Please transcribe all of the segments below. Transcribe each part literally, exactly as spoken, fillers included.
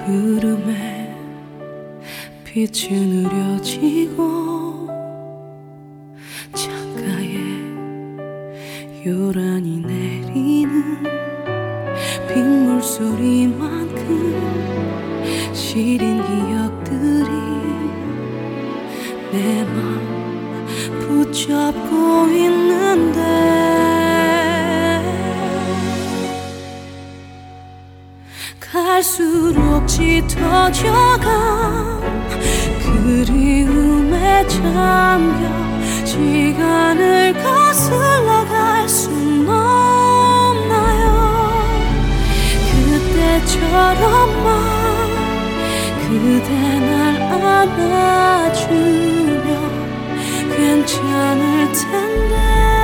구름에 빛이 느려지고 창가에 요란히 내리는 빗물 소리만큼 시린 기억들이 내 맘 붙잡고 있는데 갈수록 짙어져간 그리움에 잠겨 시간을 거슬러 갈 순 없나요? 그때처럼만 그대 날 안아주면 괜찮을 텐데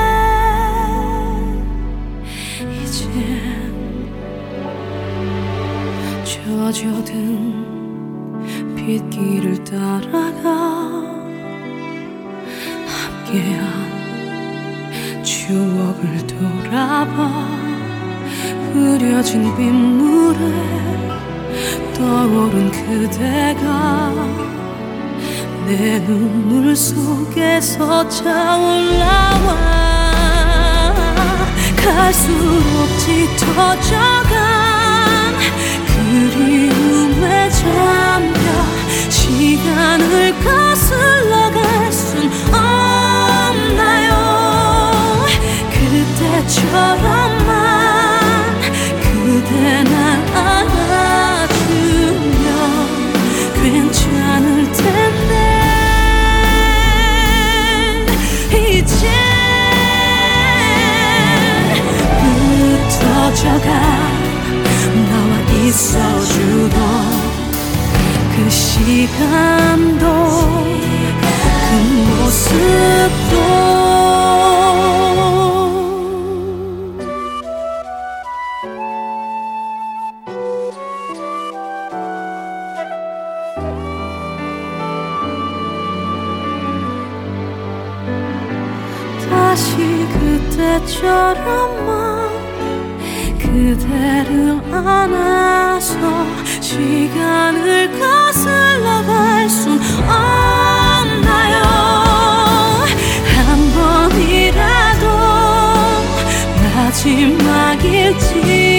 이젠 젖어든 빗길을 따라가 함께한 추억을 돌아봐 흐려진 빗물에 떠오른 그대가 내 눈물 속에서 차올라와 갈수록 짙어져간 그리움에 잠겨 시간을 거슬러 갈 순 없나요? 그때처럼만 그대 날 안아주면 괜찮을 텐데 이제 흩어져가 나와 있어주던 그 시간도 그 모습도 다시 그때처럼만 그대를 안아서 시간을 거슬러 갈 순 없나요? 한 번이라도 마지막일지